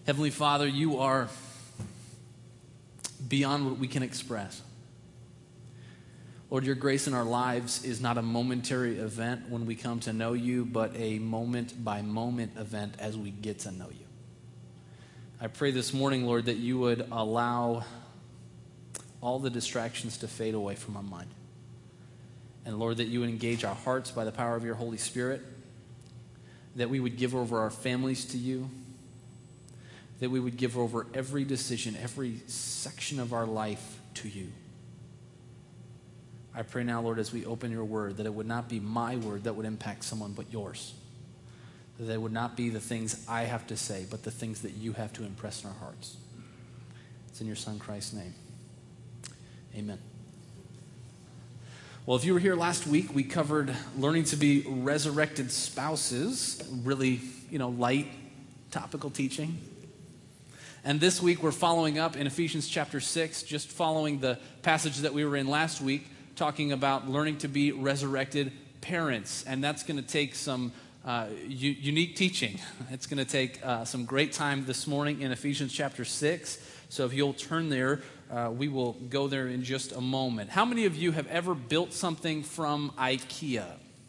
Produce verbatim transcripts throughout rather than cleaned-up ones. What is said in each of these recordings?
Heavenly Father, you are beyond what we can express. Lord, your grace in our lives is not a momentary event when we come to know you, but a moment-by-moment event as we get to know you. I pray this morning, Lord, that you would allow all the distractions to fade away from our mind. And Lord, that you would engage our hearts by the power of your Holy Spirit, that we would give over our families to you, that we would give over every decision, every section of our life to you. I pray now, Lord, as we open your word, that it would not be my word that would impact someone but yours. That it would not be the things I have to say, but the things that you have to impress in our hearts. It's in your Son, Christ's name. Amen. Well, if you were here last week, we covered learning to be resurrected spouses. Really, you know, light, topical teaching. And this week we're following up in Ephesians chapter six, just following the passage that we were in last week, talking about learning to be resurrected parents. And that's going to take some uh, u- unique teaching. It's going to take uh, some great time this morning in Ephesians chapter six. So if you'll turn there, uh, we will go there in just a moment. How many of you have ever built something from IKEA?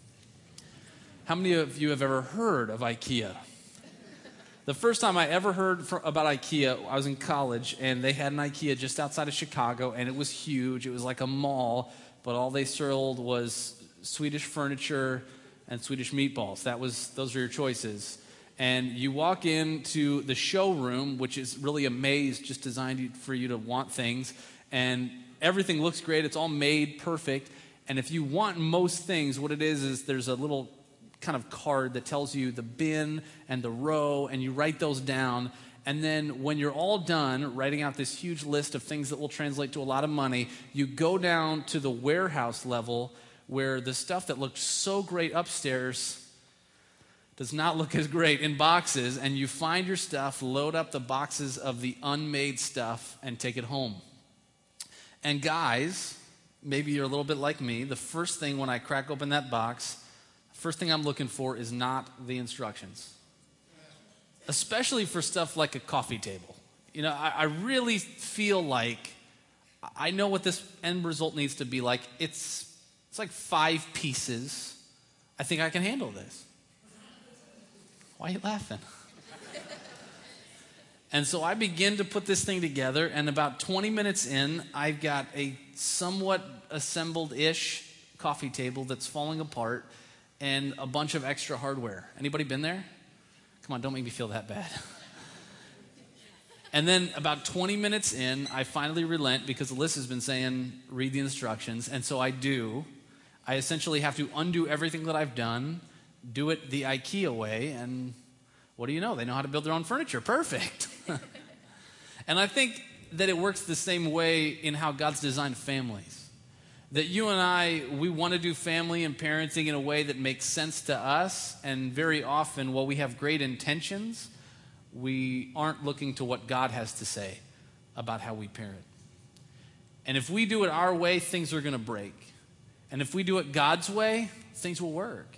How many of you have ever heard of IKEA? The first time I ever heard for, about IKEA, I was in college, and they had an IKEA just outside of Chicago, and it was huge. It was like a mall, but all they sold was Swedish furniture and Swedish meatballs. That was those were your choices. And you walk into the showroom, which is really a maze just designed for you to want things, and everything looks great. It's all made perfect. And if you want most things, what it is is there's a little kind of card that tells you the bin and the row, and you write those down. And then when you're all done writing out this huge list of things that will translate to a lot of money, you go down to the warehouse level where the stuff that looked so great upstairs does not look as great in boxes, and you find your stuff, load up the boxes of the unmade stuff, and take it home. And guys, maybe you're a little bit like me, the first thing when I crack open that box, first thing I'm looking for is not the instructions. Especially for stuff like a coffee table. You know, I, I really feel like I know what this end result needs to be like. It's it's like five pieces. I think I can handle this. Why are you laughing? And so I begin to put this thing together, and about twenty minutes in, I've got a somewhat assembled-ish coffee table that's falling apart, and a bunch of extra hardware. Anybody been there? Come on, don't make me feel that bad. And then about twenty minutes in, I finally relent because Alyssa's been saying, read the instructions. And so I do. I essentially have to undo everything that I've done, do it the IKEA way, and what do you know? They know how to build their own furniture. Perfect. And I think that it works the same way in how God's designed families. That you and I, we want to do family and parenting in a way that makes sense to us. And very often, while we have great intentions, we aren't looking to what God has to say about how we parent. And if we do it our way, things are going to break. And if we do it God's way, things will work.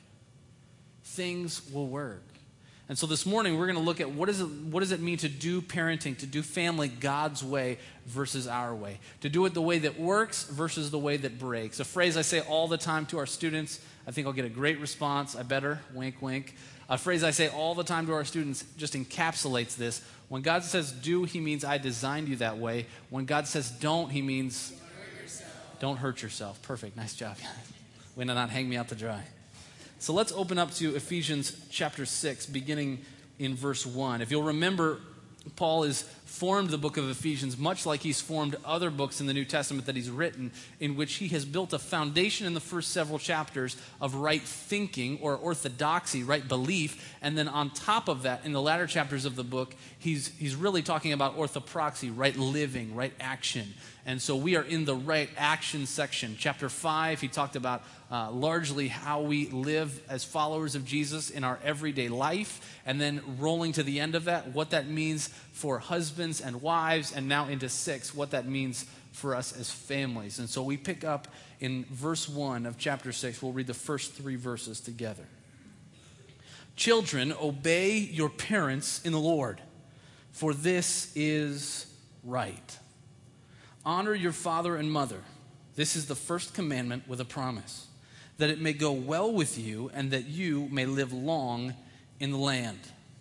Things will work. And so this morning, we're going to look at what, is it, what does it mean to do parenting, to do family God's way versus our way. To do it the way that works versus the way that breaks. A phrase I say all the time to our students. I think I'll get a great response. I better. Wink, wink. A phrase I say all the time to our students just encapsulates this. When God says do, he means I designed you that way. When God says don't, he means don't hurt yourself. Don't hurt yourself. Perfect. Nice job. Way to not hang me out to dry. So let's open up to Ephesians chapter six, beginning in verse one. If you'll remember, Paul has formed the book of Ephesians much like he's formed other books in the New Testament that he's written, in which he has built a foundation in the first several chapters of right thinking or orthodoxy, right belief, and then on top of that, in the latter chapters of the book, he's, he's really talking about orthopraxy, right living, right action. And so we are in the right action section. Chapter five, he talked about uh, largely how we live as followers of Jesus in our everyday life. And then rolling to the end of that, what that means for husbands and wives. And now into six, what that means for us as families. And so we pick up in verse one of chapter six. We'll read the first three verses together. Children, obey your parents in the Lord, for this is right. Honor your father and mother. This is the first commandment with a promise, that it may go well with you and that you may live long in the land.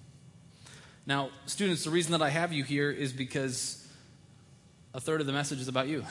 Now, students, the reason that I have you here is because a third of the message is about you.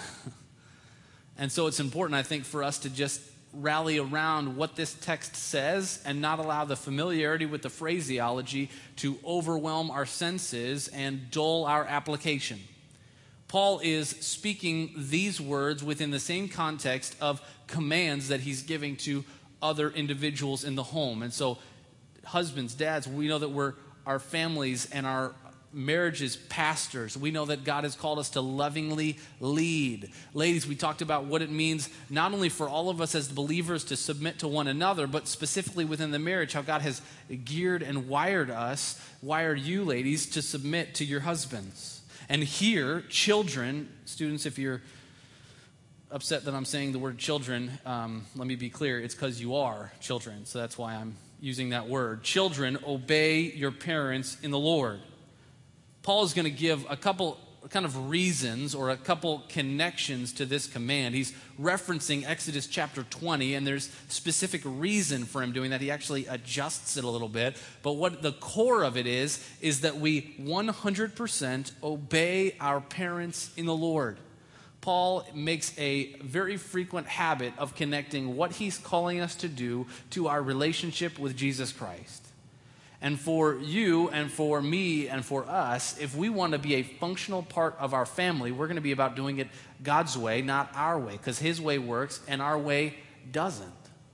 And so it's important, I think, for us to just rally around what this text says and not allow the familiarity with the phraseology to overwhelm our senses and dull our application. Paul is speaking these words within the same context of commands that he's giving to other individuals in the home. And so, husbands, dads, we know that we're our families and our marriages pastors. We know that God has called us to lovingly lead. Ladies, we talked about what it means not only for all of us as believers to submit to one another, but specifically within the marriage, how God has geared and wired us, wired you ladies, to submit to your husbands. And here, children, students, if you're upset that I'm saying the word children, um, let me be clear, it's because you are children, so that's why I'm using that word. Children, obey your parents in the Lord. Paul is going to give a couple kind of reasons or a couple connections to this command. He's referencing Exodus chapter twenty, and there's specific reason for him doing that. He actually adjusts it a little bit. But what the core of it is, is that we one hundred percent obey our parents in the Lord. Paul makes a very frequent habit of connecting what he's calling us to do to our relationship with Jesus Christ. And for you and for me and for us, if we want to be a functional part of our family, we're going to be about doing it God's way, not our way, because his way works and our way doesn't.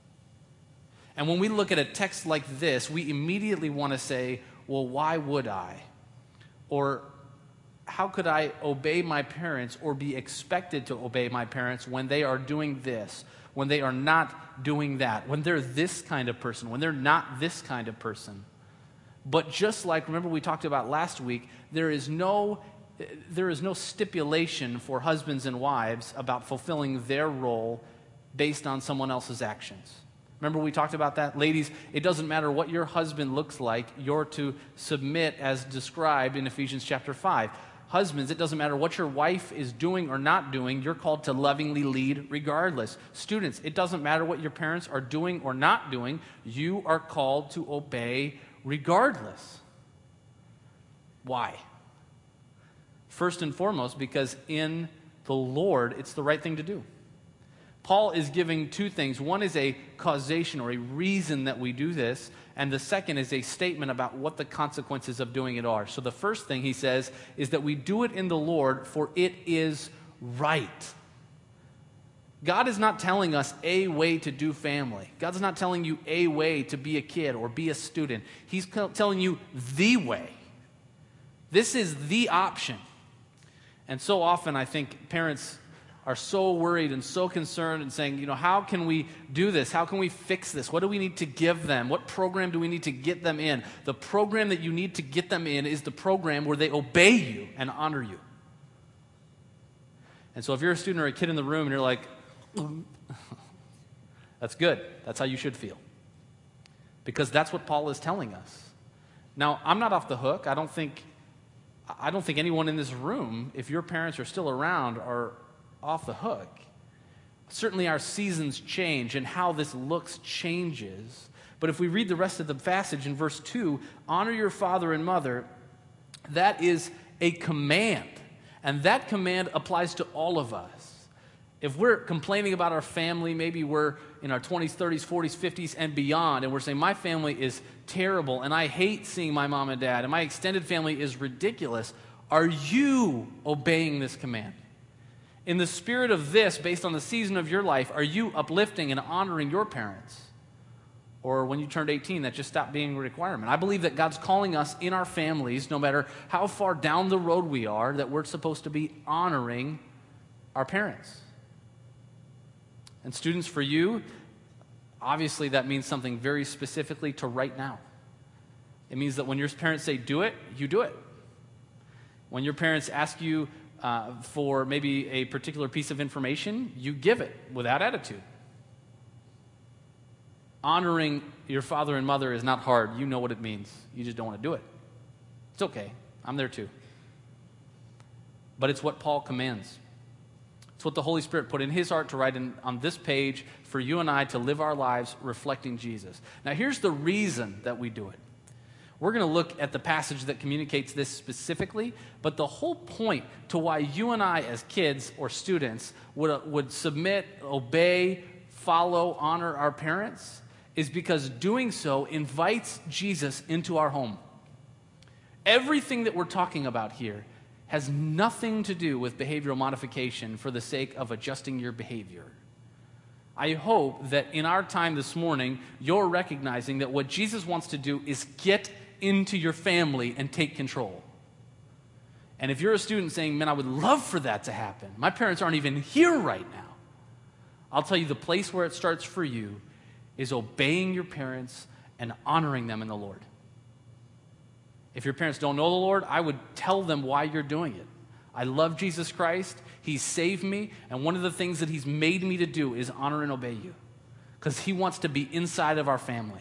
And when we look at a text like this, we immediately want to say, well, why would I? Or how could I obey my parents or be expected to obey my parents when they are doing this, when they are not doing that, when they're this kind of person, when they're not this kind of person? But just like, remember we talked about last week, there is no, there is no stipulation for husbands and wives about fulfilling their role based on someone else's actions. Remember we talked about that? Ladies, it doesn't matter what your husband looks like, you're to submit as described in Ephesians chapter five. Husbands, it doesn't matter what your wife is doing or not doing, you're called to lovingly lead regardless. Students, it doesn't matter what your parents are doing or not doing, you are called to obey regardless. Why? First and foremost, because in the Lord, it's the right thing to do. Paul is giving two things. One is a causation or a reason that we do this, and the second is a statement about what the consequences of doing it are. So the first thing he says is that we do it in the Lord, for it is right. God is not telling us a way to do family. God's not telling you a way to be a kid or be a student. He's telling you the way. This is the option. And so often I think parents are so worried and so concerned and saying, you know, how can we do this? How can we fix this? What do we need to give them? What program do we need to get them in? The program that you need to get them in is the program where they obey you and honor you. And so if you're a student or a kid in the room and you're like, that's good. That's how you should feel. Because that's what Paul is telling us. Now, I'm not off the hook. I don't think, I don't think anyone in this room, if your parents are still around, are off the hook. Certainly our seasons change and how this looks changes. But if we read the rest of the passage in verse two, honor your father and mother, that is a command. And that command applies to all of us. If we're complaining about our family, maybe we're in our twenties, thirties, forties, fifties, and beyond, and we're saying, my family is terrible, and I hate seeing my mom and dad, and my extended family is ridiculous, are you obeying this command? In the spirit of this, based on the season of your life, are you uplifting and honoring your parents? Or when you turned eighteen, that just stopped being a requirement? I believe that God's calling us in our families, no matter how far down the road we are, that we're supposed to be honoring our parents. And students, for you, obviously that means something very specifically to right now. It means that when your parents say do it, you do it. When your parents ask you uh, for maybe a particular piece of information, you give it without attitude. Honoring your father and mother is not hard. You know what it means. You just don't want to do it. It's okay. I'm there too. but it's what Paul commands. It's what the Holy Spirit put in his heart to write in, on this page for you and I to live our lives reflecting Jesus. Now, here's the reason that we do it. We're going to look at the passage that communicates this specifically, but the whole point to why you and I as kids or students would, would submit, obey, follow, honor our parents is because doing so invites Jesus into our home. Everything that we're talking about here has nothing to do with behavioral modification for the sake of adjusting your behavior. I hope that in our time this morning, you're recognizing that what Jesus wants to do is get into your family and take control. And if you're a student saying, man, I would love for that to happen. My parents aren't even here right now. I'll tell you, the place where it starts for you is obeying your parents and honoring them in the Lord. If your parents don't know the Lord, I would tell them why you're doing it. I love Jesus Christ. He saved me. And one of the things that he's made me to do is honor and obey you. Because he wants to be inside of our family.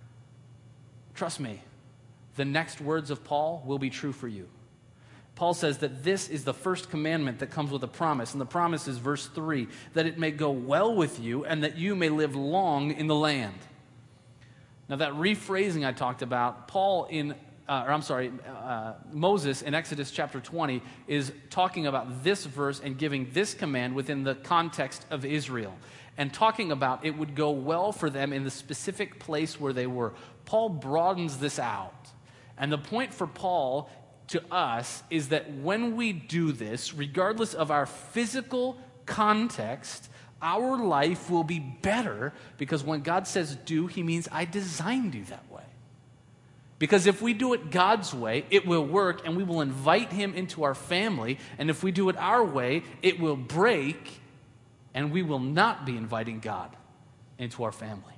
Trust me, the next words of Paul will be true for you. Paul says that this is the first commandment that comes with a promise. And the promise is verse three, that it may go well with you and that you may live long in the land. Now that rephrasing I talked about, Paul in Uh, or I'm sorry, uh, Moses in Exodus chapter twenty is talking about this verse and giving this command within the context of Israel and talking about it would go well for them in the specific place where they were. Paul broadens this out. And the point for Paul to us is that when we do this, regardless of our physical context, our life will be better because when God says do, he means I designed you that way. Because if we do it God's way, it will work, and we will invite him into our family. And if we do it our way, it will break, and we will not be inviting God into our family.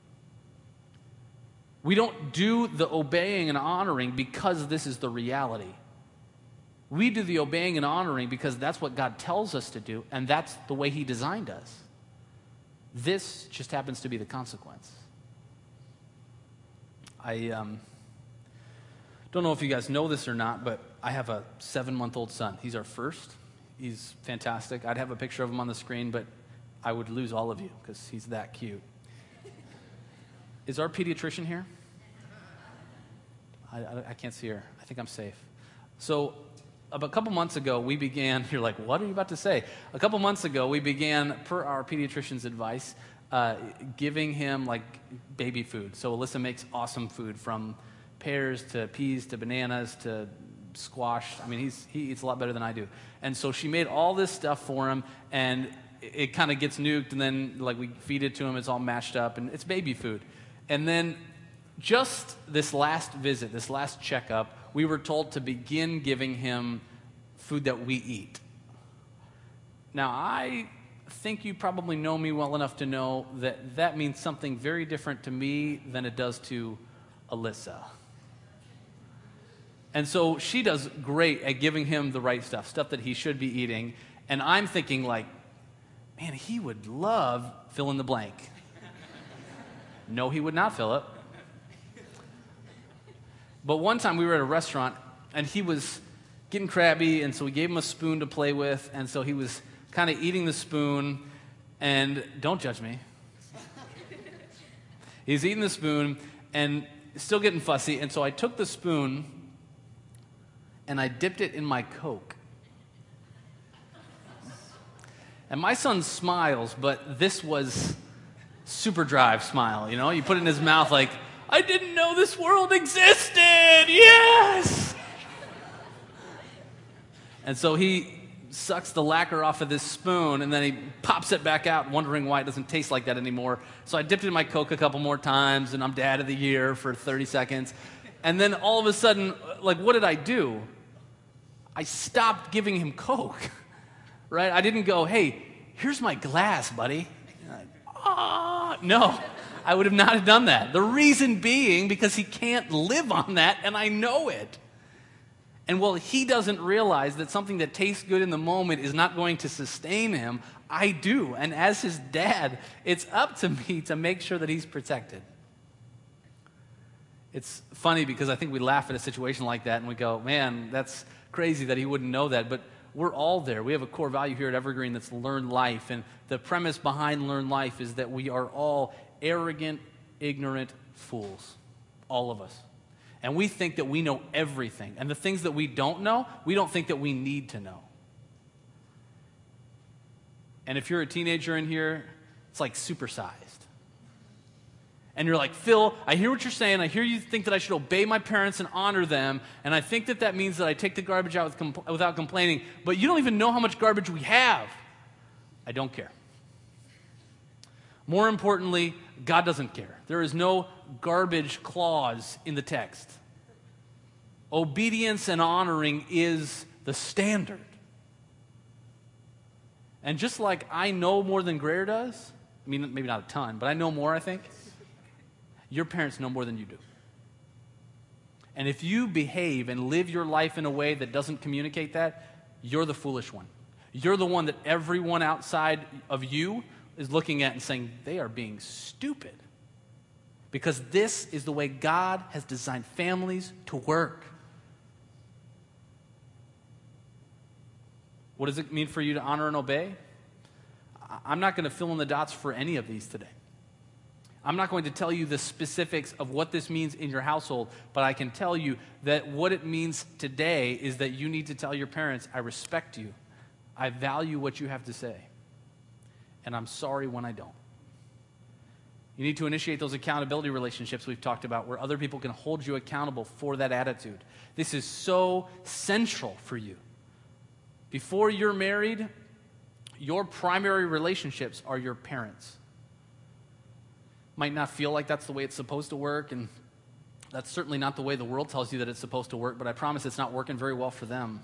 We don't do the obeying and honoring because this is the reality. We do the obeying and honoring because that's what God tells us to do, and that's the way he designed us. This just happens to be the consequence. I... um. Don't know if you guys know this or not, but I have a seven-month-old son. He's our first. He's fantastic. I'd have a picture of him on the screen, but I would lose all of you because he's that cute. Is our pediatrician here? I, I, I can't see her. I think I'm safe. So a couple months ago, we began, you're like, what are you about to say? A couple months ago, we began, per our pediatrician's advice, uh, giving him like baby food. So Alyssa makes awesome food from pears to peas to bananas to squash. I mean, he's, he eats a lot better than I do. And so she made all this stuff for him, and it, it kind of gets nuked, and then like we feed it to him. It's all mashed up, and it's baby food. And then just this last visit, this last checkup, we were told to begin giving him food that we eat. Now, I think you probably know me well enough to know that that means something very different to me than it does to Alyssa. And so she does great at giving him the right stuff, stuff that he should be eating. And I'm thinking like, man, he would love fill in the blank. No, he would not, Philip. But one time we were at a restaurant, and he was getting crabby, and so we gave him a spoon to play with, and so he was kind of eating the spoon, and don't judge me. He's eating the spoon, and still getting fussy, and so I took the spoon, and I dipped it in my Coke. And my son smiles, but this was super drive smile, you know? You put it in his mouth like, I didn't know this world existed, yes! And so he sucks the lacquer off of this spoon, and then he pops it back out, wondering why it doesn't taste like that anymore. So I dipped it in my Coke a couple more times, and I'm dad of the year for thirty seconds. And then all of a sudden, like, what did I do? I stopped giving him Coke, right? I didn't go, hey, here's my glass, buddy. Ah, no, I would have not have done that. The reason being because he can't live on that, and I know it. And while he doesn't realize that something that tastes good in the moment is not going to sustain him, I do. And as his dad, it's up to me to make sure that he's protected. It's funny because I think we laugh at a situation like that and we go, man, that's crazy that he wouldn't know that. But We're all there. We have a core value here at Evergreen that's learn life. And the premise behind learn life is that we are all arrogant, ignorant fools. All of us. And we think that we know everything. And the things that we don't know, we don't think that we need to know. And if you're a teenager in here, it's like supersized. And you're like, Phil, I hear what you're saying. I hear you think that I should obey my parents and honor them. And I think that that means that I take the garbage out with compl- without complaining. But you don't even know how much garbage we have. I don't care. More importantly, God doesn't care. There is no garbage clause in the text. Obedience and honoring is the standard. And just like I know more than Greer does, I mean, maybe not a ton, but I know more, I think. Your parents know more than you do. And if you behave and live your life in a way that doesn't communicate that, you're the foolish one. You're the one that everyone outside of you is looking at and saying, they are being stupid. Because this is the way God has designed families to work. What does it mean for you to honor and obey? I'm not going to fill in the dots for any of these today. I'm not going to tell you the specifics of what this means in your household, but I can tell you that what it means today is that you need to tell your parents, I respect you, I value what you have to say, and I'm sorry when I don't. You need to initiate those accountability relationships we've talked about where other people can hold you accountable for that attitude. This is so central for you. Before you're married, your primary relationships are your parents. Might not feel like that's the way it's supposed to work, and that's certainly not the way the world tells you that it's supposed to work, but I promise it's not working very well for them.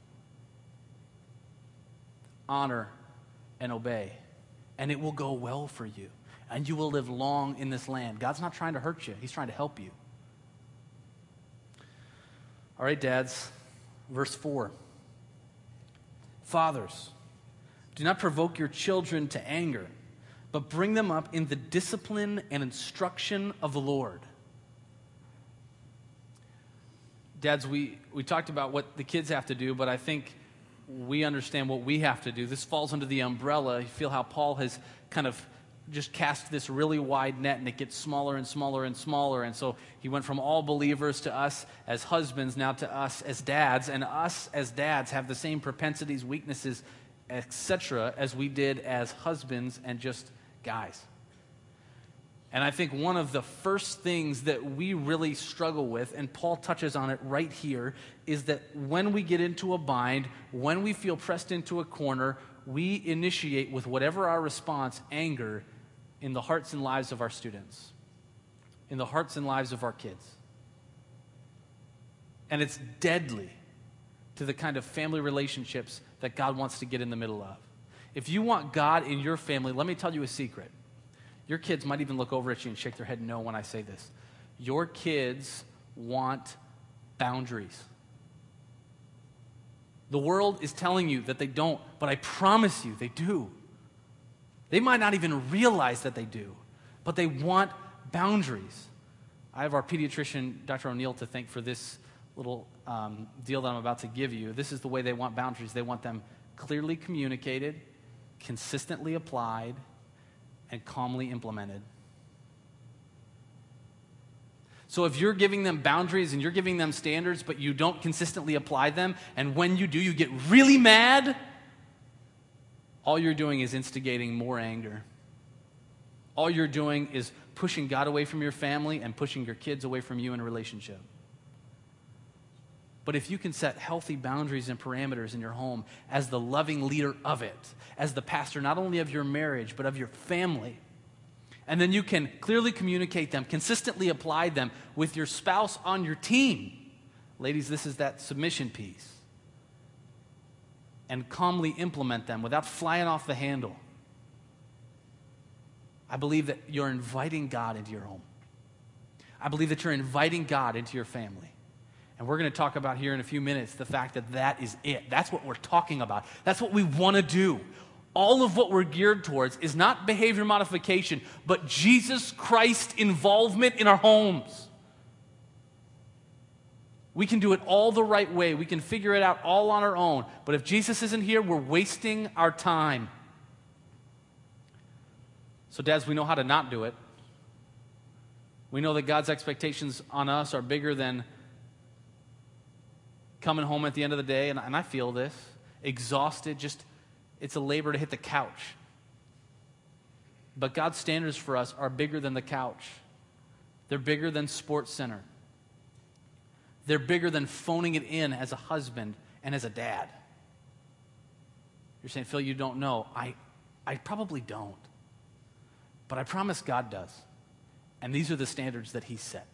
Honor and obey, and it will go well for you, and you will live long in this land. God's not trying to hurt you. He's trying to help you. All right, dads, verse four. Fathers, do not provoke your children to anger, but bring them up in the discipline and instruction of the Lord. Dads, we, we talked about what the kids have to do, but I think we understand what we have to do. This falls under the umbrella. You feel how Paul has kind of just cast this really wide net, and it gets smaller and smaller and smaller. And so he went from all believers to us as husbands, now to us as dads. And us as dads have the same propensities, weaknesses, et cetera, as we did as husbands and just guys. And I think one of the first things that we really struggle with, and Paul touches on it right here, is that when we get into a bind, when we feel pressed into a corner, we initiate with whatever our response, anger, in the hearts and lives of our students, in the hearts and lives of our kids. And it's deadly to the kind of family relationships that God wants to get in the middle of. If you want God in your family, let me tell you a secret. Your kids might even look over at you and shake their head no when I say this. Your kids want boundaries. The world is telling you that they don't, but I promise you they do. They might not even realize that they do, but they want boundaries. I have our pediatrician, Doctor O'Neill, to thank for this little um, deal that I'm about to give you. This is the way they want boundaries. They want them clearly communicated, consistently applied, and calmly implemented. So if you're giving them boundaries and you're giving them standards, but you don't consistently apply them, and when you do, you get really mad, all you're doing is instigating more anger. All you're doing is pushing God away from your family and pushing your kids away from you in a relationship. But if you can set healthy boundaries and parameters in your home as the loving leader of it, as the pastor not only of your marriage, but of your family, and then you can clearly communicate them, consistently apply them with your spouse on your team. Ladies, this is that submission piece. And calmly implement them without flying off the handle. I believe that you're inviting God into your home. I believe that you're inviting God into your family. And we're going to talk about here in a few minutes the fact that that is it. That's what we're talking about. That's what we want to do. All of what we're geared towards is not behavior modification, but Jesus Christ involvement in our homes. We can do it all the right way. We can figure it out all on our own. But if Jesus isn't here, we're wasting our time. So dads, we know how to not do it. We know that God's expectations on us are bigger than coming home at the end of the day, and, and I feel this, exhausted, just, it's a labor to hit the couch. But God's standards for us are bigger than the couch. They're bigger than Sports Center. They're bigger than phoning it in as a husband and as a dad. You're saying, Phil, you don't know. I, I probably don't. But I promise God does. And these are the standards that He set.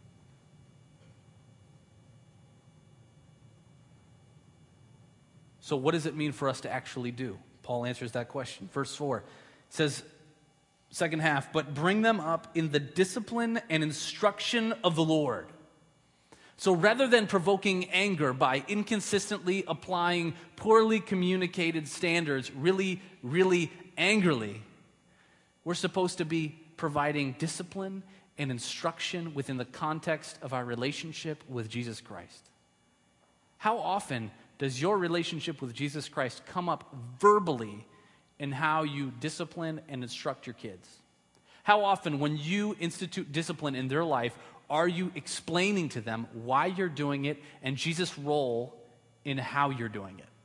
So what does it mean for us to actually do? Paul answers that question. Verse four says, second half, but bring them up in the discipline and instruction of the Lord. So rather than provoking anger by inconsistently applying poorly communicated standards really, really angrily, we're supposed to be providing discipline and instruction within the context of our relationship with Jesus Christ. How often does your relationship with Jesus Christ come up verbally in how you discipline and instruct your kids? How often, when you institute discipline in their life, are you explaining to them why you're doing it and Jesus' role in how you're doing it?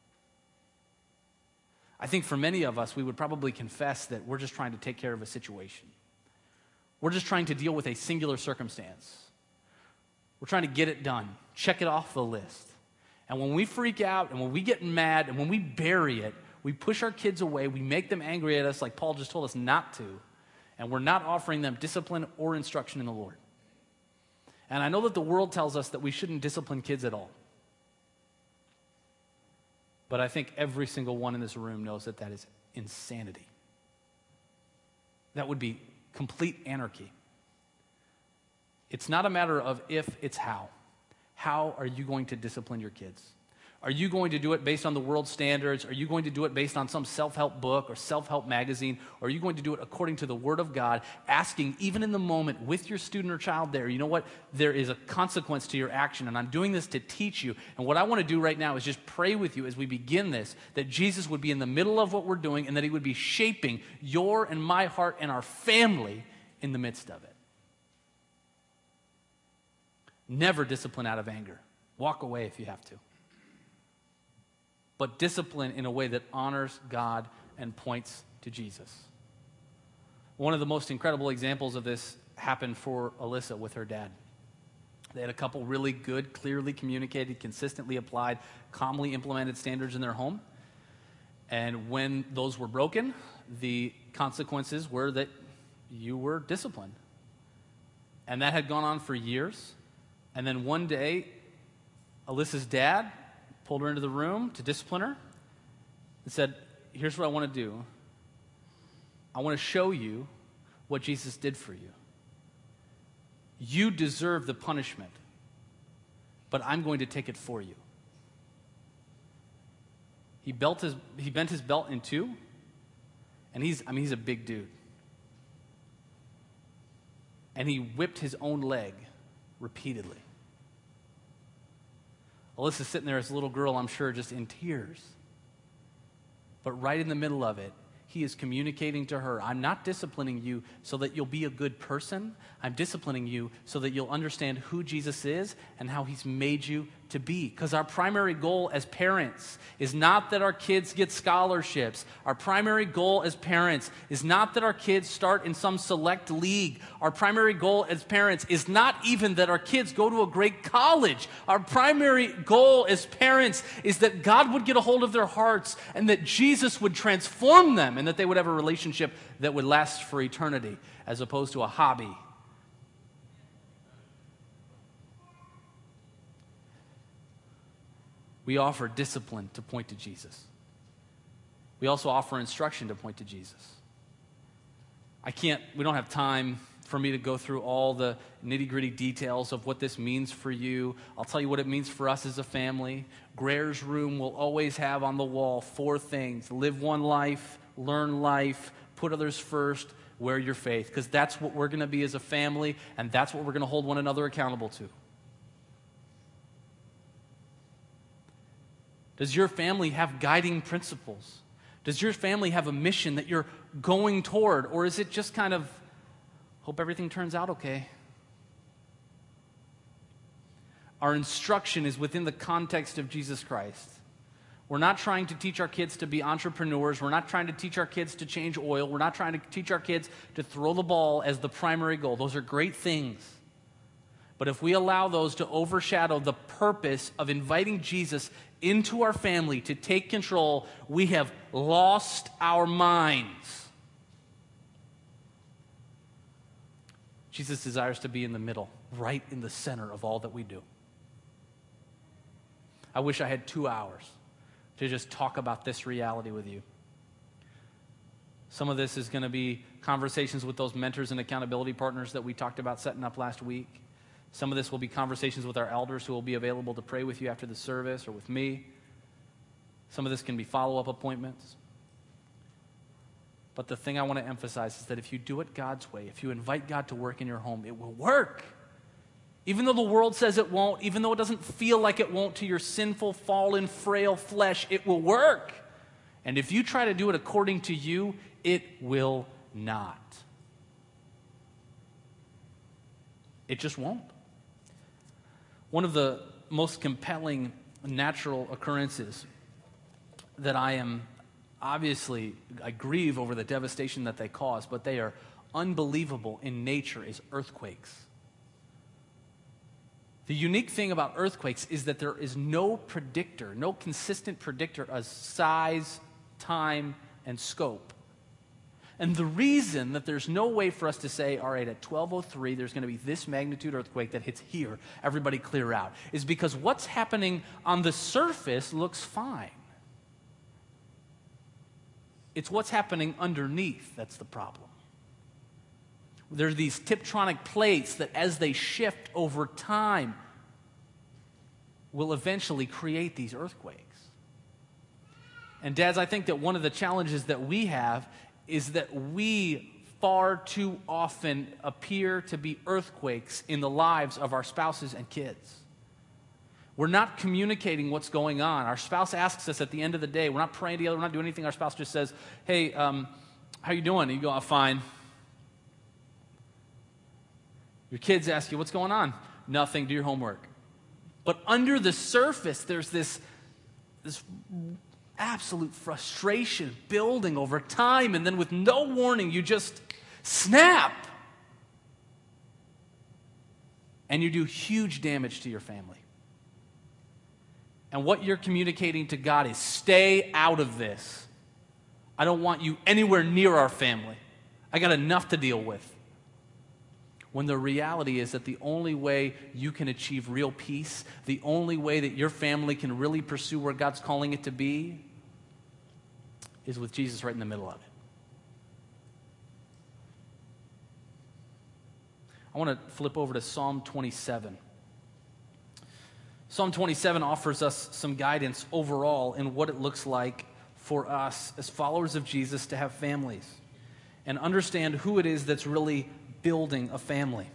I think for many of us, we would probably confess that we're just trying to take care of a situation. We're just trying to deal with a singular circumstance. We're trying to get it done, check it off the list. And when we freak out and when we get mad and when we bury it, we push our kids away, we make them angry at us like Paul just told us not to, and we're not offering them discipline or instruction in the Lord. And I know that the world tells us that we shouldn't discipline kids at all. But I think every single one in this room knows that that is insanity. That would be complete anarchy. It's not a matter of if, it's how. How are you going to discipline your kids? Are you going to do it based on the world's standards? Are you going to do it based on some self-help book or self-help magazine? Or are you going to do it according to the Word of God, asking even in the moment with your student or child there, you know what? There is a consequence to your action, and I'm doing this to teach you. And what I want to do right now is just pray with you as we begin this, that Jesus would be in the middle of what we're doing and that He would be shaping your and my heart and our family in the midst of it. Never discipline out of anger. Walk away if you have to. But discipline in a way that honors God and points to Jesus. One of the most incredible examples of this happened for Alyssa with her dad. They had a couple really good, clearly communicated, consistently applied, calmly implemented standards in their home. And when those were broken, the consequences were that you were disciplined. And that had gone on for years. And then one day, Alyssa's dad pulled her into the room to discipline her and said, here's what I want to do. I want to show you what Jesus did for you. You deserve the punishment, but I'm going to take it for you. He, belt his, he bent his belt in two, and he's, I mean, he's a big dude. And he whipped his own leg repeatedly. Alyssa's sitting there as a little girl, I'm sure, just in tears. But right in the middle of it, he is communicating to her, I'm not disciplining you so that you'll be a good person. I'm disciplining you so that you'll understand who Jesus is and how He's made you to be. Because our primary goal as parents is not that our kids get scholarships. Our primary goal as parents is not that our kids start in some select league. Our primary goal as parents is not even that our kids go to a great college. Our primary goal as parents is that God would get a hold of their hearts and that Jesus would transform them and that they would have a relationship that would last for eternity as opposed to a hobby. We offer discipline to point to Jesus. We also offer instruction to point to Jesus. I can't, we don't have time for me to go through all the nitty-gritty details of what this means for you. I'll tell you what it means for us as a family. Greer's room will always have on the wall four things. Live one life, learn life, put others first, wear your faith. Because that's what we're going to be as a family, and that's what we're going to hold one another accountable to. Does your family have guiding principles? Does your family have a mission that you're going toward? Or is it just kind of, hope everything turns out okay? Our instruction is within the context of Jesus Christ. We're not trying to teach our kids to be entrepreneurs. We're not trying to teach our kids to change oil. We're not trying to teach our kids to throw the ball as the primary goal. Those are great things. But if we allow those to overshadow the purpose of inviting Jesus into our family to take control, we have lost our minds. Jesus desires to be in the middle, right in the center of all that we do. I wish I had two hours to just talk about this reality with you. Some of this is going to be conversations with those mentors and accountability partners that we talked about setting up last week. Some of this will be conversations with our elders who will be available to pray with you after the service or with me. Some of this can be follow-up appointments. But the thing I want to emphasize is that if you do it God's way, if you invite God to work in your home, it will work. Even though the world says it won't, even though it doesn't feel like it won't to your sinful, fallen, frail flesh, it will work. And if you try to do it according to you, it will not. It just won't. One of the most compelling natural occurrences that I am obviously, I grieve over the devastation that they cause, but they are unbelievable in nature, is earthquakes. The unique thing about earthquakes is that there is no predictor, no consistent predictor of size, time, and scope. And the reason that there's no way for us to say, all right, at twelve oh three, there's going to be this magnitude earthquake that hits here, everybody clear out, is because what's happening on the surface looks fine. It's what's happening underneath that's the problem. There's these tectonic plates that as they shift over time will eventually create these earthquakes. And dads, I think that one of the challenges that we have is that we far too often appear to be earthquakes in the lives of our spouses and kids. We're not communicating what's going on. Our spouse asks us at the end of the day, we're not praying together, we're not doing anything. Our spouse just says, hey, um, how you doing? And you go, I'm fine. Your kids ask you, what's going on? Nothing, do your homework. But under the surface, there's this, this absolute frustration building over time, and then with no warning, you just snap. And you do huge damage to your family. And what you're communicating to God is, stay out of this. I don't want you anywhere near our family. I got enough to deal with. When the reality is that the only way you can achieve real peace, the only way that your family can really pursue where God's calling it to be, is with Jesus right in the middle of it. I want to flip over to Psalm twenty-seven. Psalm twenty-seven offers us some guidance overall in what it looks like for us as followers of Jesus to have families and understand who it is that's really building a family.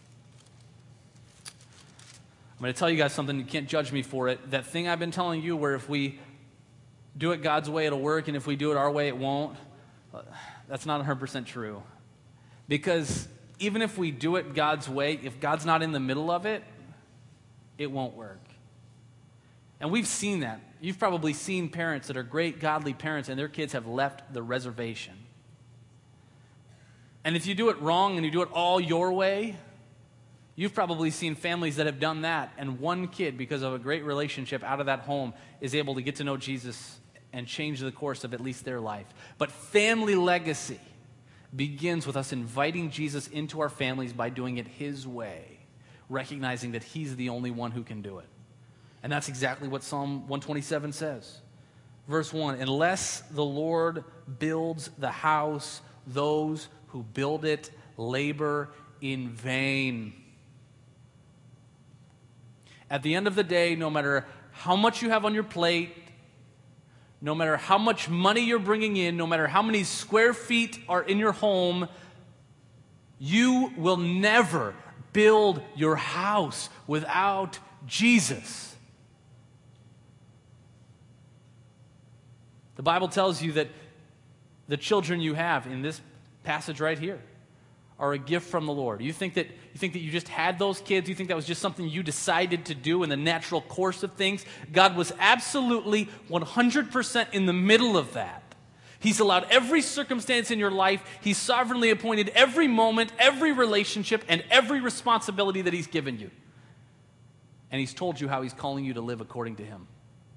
I'm going to tell you guys something. You can't judge me for it. That thing I've been telling you where if we do it God's way, it'll work, and if we do it our way, it won't. That's not one hundred percent true. Because even if we do it God's way, if God's not in the middle of it, it won't work. And we've seen that. You've probably seen parents that are great, godly parents, and their kids have left the reservation. And if you do it wrong and you do it all your way, you've probably seen families that have done that, and one kid, because of a great relationship out of that home, is able to get to know Jesus and change the course of at least their life. But family legacy begins with us inviting Jesus into our families by doing it His way, recognizing that He's the only one who can do it. And that's exactly what Psalm one twenty-seven says. Verse one, unless the Lord builds the house, those who build it labor in vain. At the end of the day, no matter how much you have on your plate, no matter how much money you're bringing in, no matter how many square feet are in your home, you will never build your house without Jesus. The Bible tells you that the children you have in this passage right here are a gift from the Lord. You think that you think that you just had those kids? You think that was just something you decided to do in the natural course of things? God was absolutely one hundred percent in the middle of that. He's allowed every circumstance in your life. He's sovereignly appointed every moment, every relationship, and every responsibility that He's given you. And He's told you how He's calling you to live according to Him.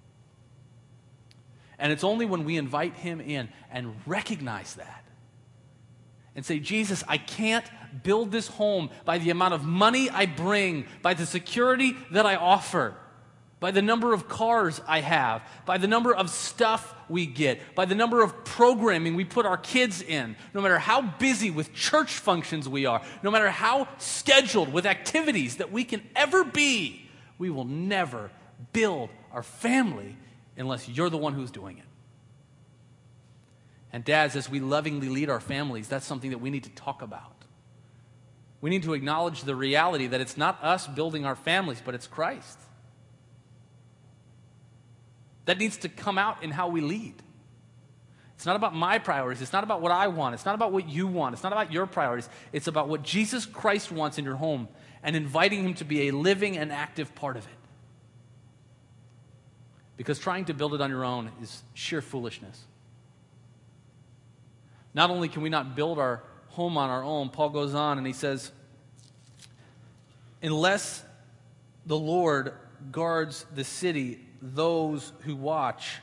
And it's only when we invite Him in and recognize that and say, Jesus, I can't build this home by the amount of money I bring, by the security that I offer, by the number of cars I have, by the number of stuff we get, by the number of programming we put our kids in, no matter how busy with church functions we are, no matter how scheduled with activities that we can ever be, we will never build our family unless you're the one who's doing it. And dads, as we lovingly lead our families, that's something that we need to talk about. We need to acknowledge the reality that it's not us building our families, but it's Christ. That needs to come out in how we lead. It's not about my priorities. It's not about what I want. It's not about what you want. It's not about your priorities. It's about what Jesus Christ wants in your home and inviting Him to be a living and active part of it. Because trying to build it on your own is sheer foolishness. Not only can we not build our home on our own, Paul goes on and he says, unless the Lord guards the city, those who watch,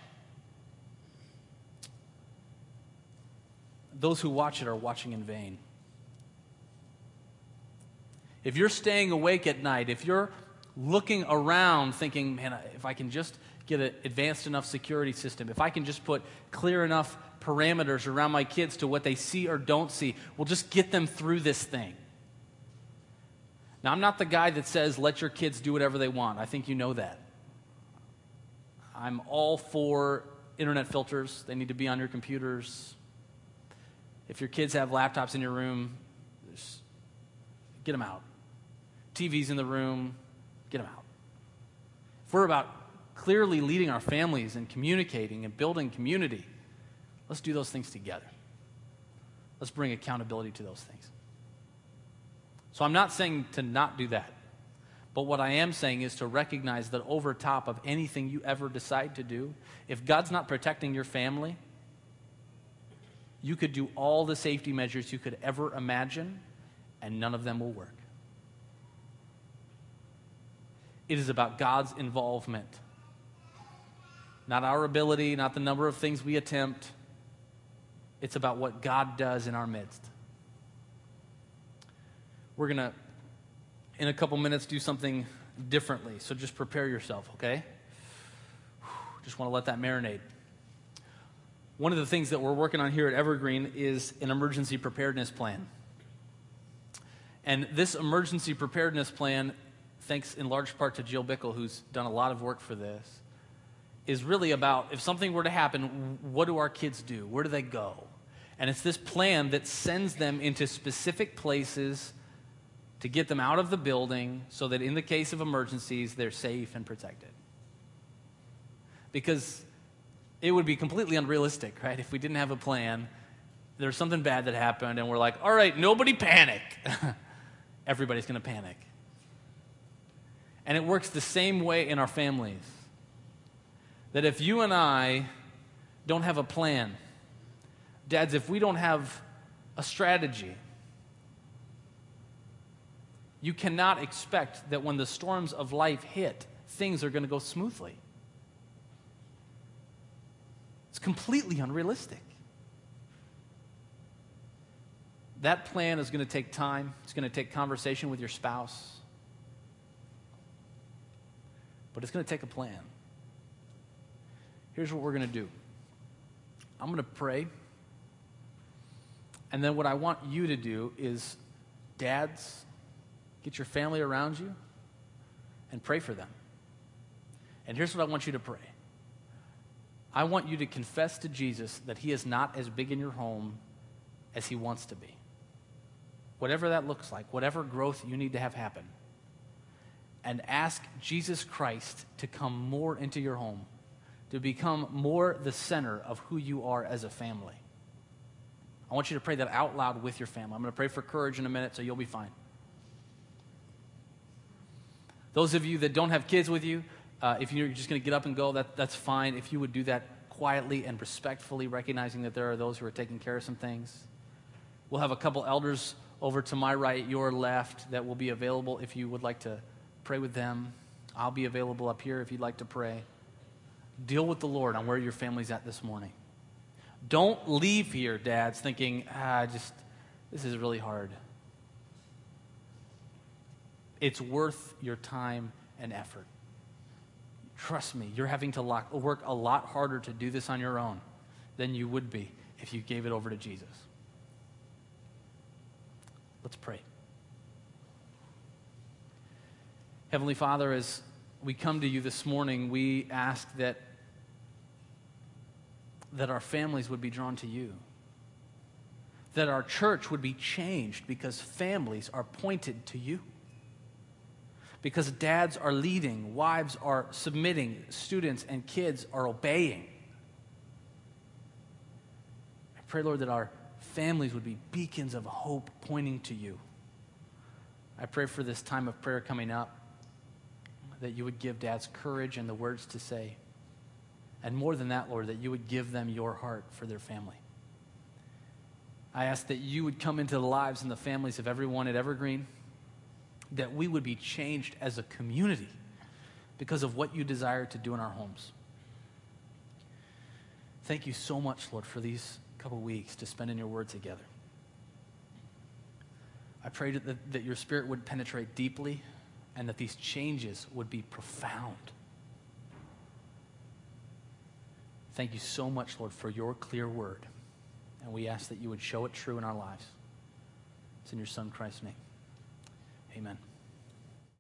those who watch it are watching in vain. If you're staying awake at night, if you're looking around thinking, man, if I can just get an advanced enough security system, if I can just put clear enough parameters around my kids to what they see or don't see, we'll just get them through this thing. Now, I'm not the guy that says, let your kids do whatever they want. I think you know that. I'm all for internet filters. They need to be on your computers. If your kids have laptops in your room, just get them out. T Vs in the room, get them out. If we're about clearly leading our families and communicating and building community, let's do those things together. Let's bring accountability to those things. So I'm not saying to not do that. But what I am saying is to recognize that over top of anything you ever decide to do, if God's not protecting your family, you could do all the safety measures you could ever imagine, and none of them will work. It is about God's involvement. Not our ability, not the number of things we attempt. It's about what God does in our midst. We're going to, in a couple minutes, do something differently. So just prepare yourself, okay? Just want to let that marinate. One of the things that we're working on here at Evergreen is an emergency preparedness plan. And this emergency preparedness plan, thanks in large part to Jill Bickle, who's done a lot of work for this, is really about if something were to happen, what do our kids do? Where do they go? And it's this plan that sends them into specific places to get them out of the building so that in the case of emergencies, they're safe and protected. Because it would be completely unrealistic, right? If we didn't have a plan, there's something bad that happened, and we're like, all right, nobody panic. Everybody's going to panic. And it works the same way in our families. That if you and I don't have a plan, dads, if we don't have a strategy, you cannot expect that when the storms of life hit, things are going to go smoothly. It's completely unrealistic. That plan is going to take time. It's going to take conversation with your spouse. But it's going to take a plan. Here's what we're going to do. I'm going to pray. And then what I want you to do is, dads, get your family around you and pray for them. And here's what I want you to pray. I want you to confess to Jesus that he is not as big in your home as he wants to be. Whatever that looks like, whatever growth you need to have happen. And ask Jesus Christ to come more into your home, to become more the center of who you are as a family. I want you to pray that out loud with your family. I'm going to pray for courage in a minute, so you'll be fine. Those of you that don't have kids with you, uh, if you're just going to get up and go, that, that's fine. If you would do that quietly and respectfully, recognizing that there are those who are taking care of some things. We'll have a couple elders over to my right, your left, that will be available if you would like to pray with them. I'll be available up here if you'd like to pray. Deal with the Lord on where your family's at this morning. Don't leave here, dads, thinking, ah, just, this is really hard. It's worth your time and effort. Trust me, you're having to lock, work a lot harder to do this on your own than you would be if you gave it over to Jesus. Let's pray. Heavenly Father, as we come to you this morning, we ask that that our families would be drawn to you, that our church would be changed because families are pointed to you, because dads are leading, wives are submitting, students and kids are obeying. I pray, Lord, that our families would be beacons of hope pointing to you. I pray for this time of prayer coming up, that you would give dads courage and the words to say. And more than that, Lord, that you would give them your heart for their family. I ask that you would come into the lives and the families of everyone at Evergreen, that we would be changed as a community because of what you desire to do in our homes. Thank you so much, Lord, for these couple weeks to spend in your word together. I pray that, that your spirit would penetrate deeply and that these changes would be profound. Thank you so much, Lord, for your clear word. And we ask that you would show it true in our lives. It's in your Son, Christ's name. Amen.